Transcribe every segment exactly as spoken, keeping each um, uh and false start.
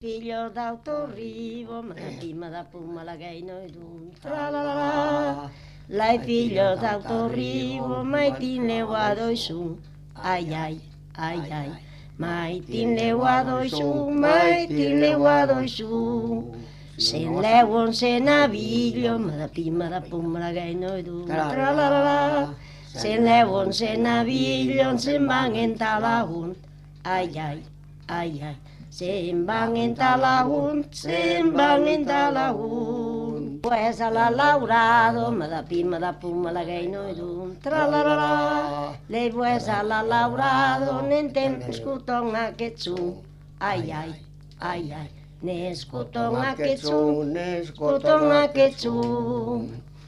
Figlio d'autorrivo, ma da prima da puma la gaino ed un tra la la la. Lei figlio d'autorrivo, mai tin le vado su, ai ai, ai ai. Mai tin le vado su, mai tin le vado su. Se levon se naviglio, ma da prima da puma la gaino ed un tra la la la. Se levon se naviglio, se van en talahun, ai ai, ai ai. Se'n van en talahun, se'n van en talahun. Pues a la laurado, ma da pima da puma la gaino ed un tra la la la. Le pues a la laurado, n'enten escuton aquest su, ai ai, ai ai. N'escuton aquest su, n'escuton aquest su.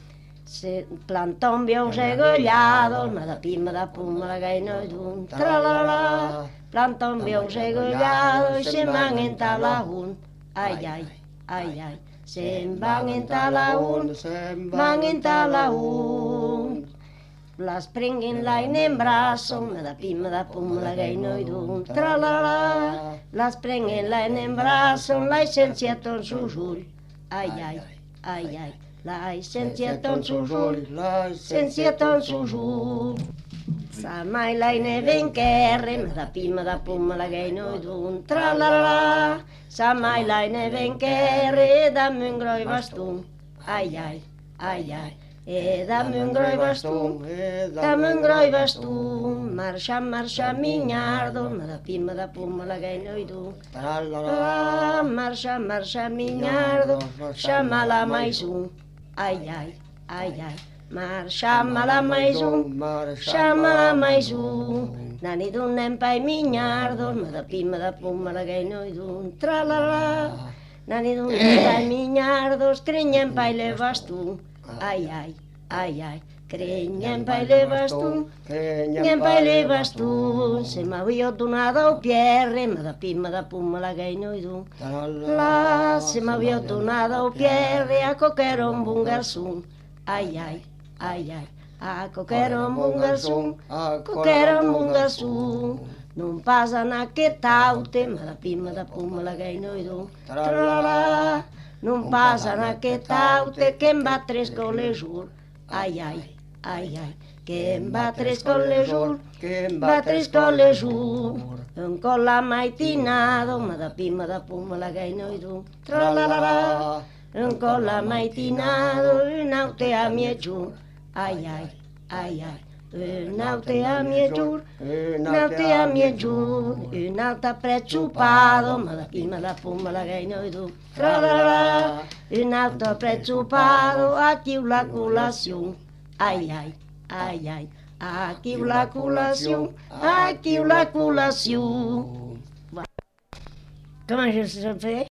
Se planton vios egollados, ma da pima da puma la gaino ed un tra la la. Planton vios egollados, se'n van en talahun, ai ai, ai ai. Se'n van en talahun, van en talahun. Las prenguin l'ain en brazo, ma da pima da puma la gaino ed un tra la la. Las prenguin l'ain en brazo, l'ai senziato en sus ull, ai ai, ai ai. L'hai senziato en sus ull, l'hai senziato en sus ull. Sa mai l'hai ne vencherre, ma da pima da puma la gaino ed un tra la la. Sa mai l'hai ne vencherre, dammi un groi bastun, ai ai, ai ai. E dammi un groi bastun, dammi un groi bastun. Marxa, marxa, mignardo, ma da pima da puma la gaino ed un tra la la. Marxa, marxa, mignardo, xamala mais un, ai ai, ai ai. Marxamala mais un, xamala mais un. Nani d'un nen pai mignardo, ma da pima da puma la gaino ed un tra la la. Nani d'un nen pai mignardos, cregnem pai le bastun, ai ai, ai ai. Cregnem pai le bastun, cregnem pai le bastun. Se m'havia donat el pierre, ma da pima da puma la gaino ed un la. Se m'havia donat el pierre, a coquero amb un garzun, ai ai, ai ai. A coquero amb un garzun, coquero amb un garzun. Non pasa na che taute, ma da pima da puma la gaino ed un tra la la. Non pasa na che taute, che em va tres con le jur, ai ai, ai ai. Che em va tres con le jur, che em va tres con le jur. Un colla mai tinado, ma da pima da puma la gaino ed un tra la la la. Un colla mai tinado, un aute a mie giù, ai ai, ai ai. Un aute a mie giù, un aute a mie giù. Un auto apprezzupado, ma da pima da puma la gaino ed un tra la la. Un auto apprezzupado, aquí la colazione, ai ai, ai ai. Aquí la colazione, aquí la colazione. Comment je sais faire?